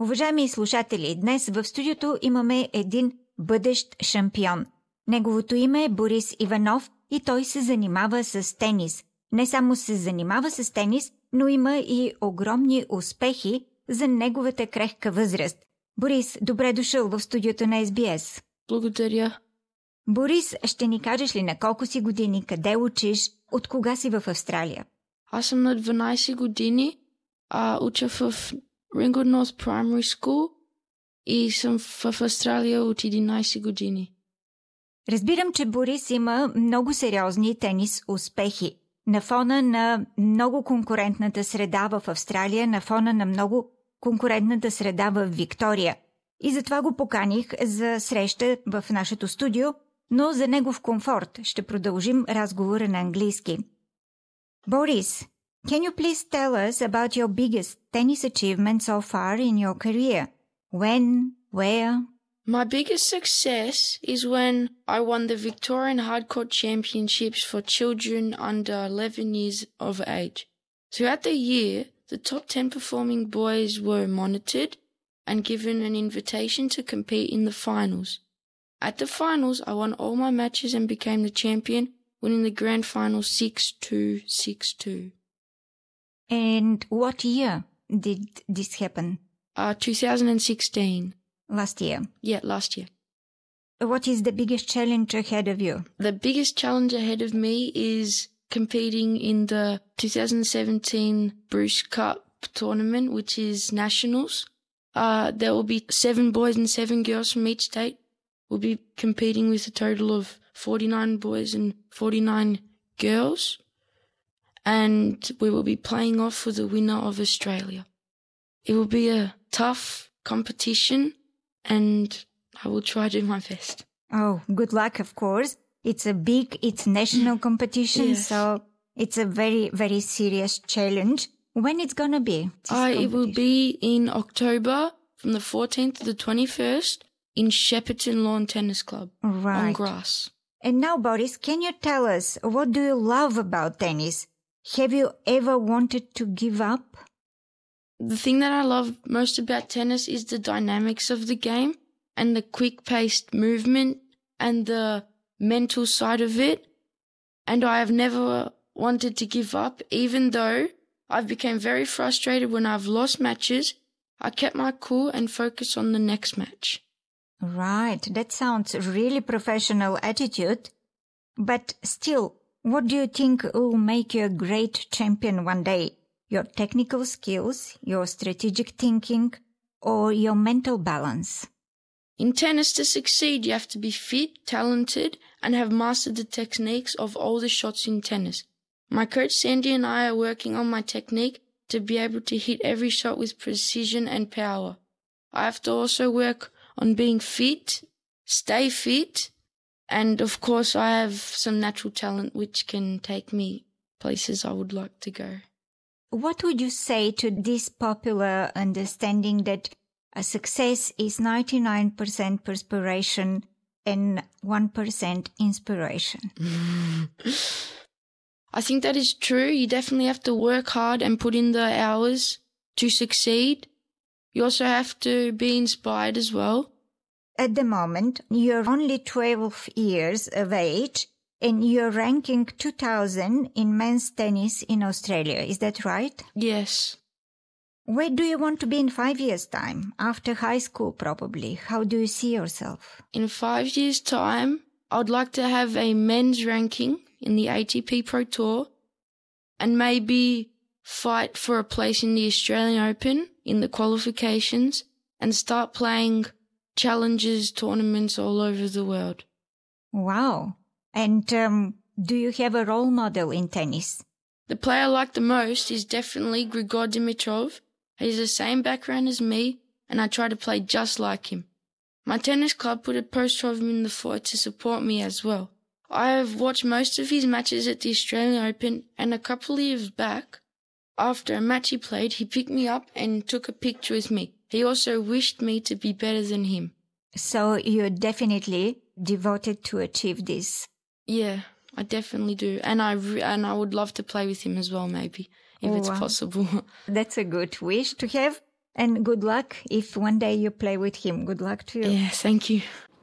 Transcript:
Уважаеми слушатели, днес в студиото имаме един бъдещ шампион. Неговото име е Борис Иванов и той се занимава с тенис. Не само се занимава с тенис, но има и огромни успехи за неговата крехка възраст. Борис, добре дошъл в студиото на SBS. Благодаря. Борис, ще ни кажеш ли на колко си години, къде учиш, от кога си в Австралия? Аз съм на 12 години, уча в Ringwood North Primary School и съм в Австралия от 11 години. Разбирам, че Борис има много сериозни тенис успехи. На фона на много конкурентната среда в Австралия, на фона на много конкурентната среда в Виктория. И затова го поканих за среща в нашето студио, но за негов комфорт ще продължим разговора на английски. Борис, can you please tell us about your biggest tennis achievement so far in your career? When, where? My biggest success is when I won the Victorian Hardcourt Championships for children under 11 years of age. Throughout the year, the top 10 performing boys were monitored and given an invitation to compete in the finals. At the finals, I won all my matches and became the champion, winning the grand final 6-2, 6-2. And what year did this happen? 2016. Last year. Yeah, last year. What is the biggest challenge ahead of you? The biggest challenge ahead of me is competing in the 2017 Bruce Cup tournament, which is nationals. There will be 7 boys and 7 girls from each state. We'll be competing with a total of 49 boys and 49 girls. And we will be playing off for the winner of Australia. It will be a tough competition and I will try to do my best. Oh, good luck, of course. It's national competition, Yes. so it's a very, very serious challenge. When it's going to be? It will be in October from the 14th to the 21st in Shepparton Lawn Tennis Club on grass. And now, Boris, can you tell us, what do you love about tennis? Have you ever wanted to give up? The thing that I love most about tennis is the dynamics of the game and the quick-paced movement and the mental side of it. And I have never wanted to give up, even though I've become very frustrated when I've lost matches. I kept my cool and focused on the next match. Right, that sounds really professional attitude. But still, what do you think will make you a great champion one day? Your technical skills, your strategic thinking, or your mental balance? In tennis, to succeed, you have to be fit, talented, and have mastered the techniques of all the shots in tennis. My coach Sandy and I are working on my technique to be able to hit every shot with precision and power. I have to also work on being fit, stay fit, and of course I have some natural talent which can take me places I would like to go. What would you say to this popular understanding that a success is 99% perspiration and 1% inspiration? I think that is true. You definitely have to work hard and put in the hours to succeed. You also have to be inspired as well. At the moment, you're only 12 years of age and you're ranking 2000 in men's tennis in Australia. Is that right? Yes. Where do you want to be in 5 years' time? After high school, probably. How do you see yourself? In 5 years' time, I would like to have a men's ranking in the ATP Pro Tour and maybe fight for a place in the Australian Open in the qualifications and start playing challenges, tournaments all over the world. Wow. And do you have a role model in tennis? The player I like the most is definitely Grigor Dimitrov. He has the same background as me and I try to play just like him. My tennis club put a poster of him in the foyer to support me as well. I have watched most of his matches at the Australian Open and a couple of years back, after a match he played, he picked me up and took a picture with me. He also wished me to be better than him. So you're definitely devoted to achieve this. Yeah, I definitely do. And I would love to play with him as well, maybe, if it's possible. That's a good wish to have. And good luck if one day you play with him. Good luck to you. Yeah, thank you.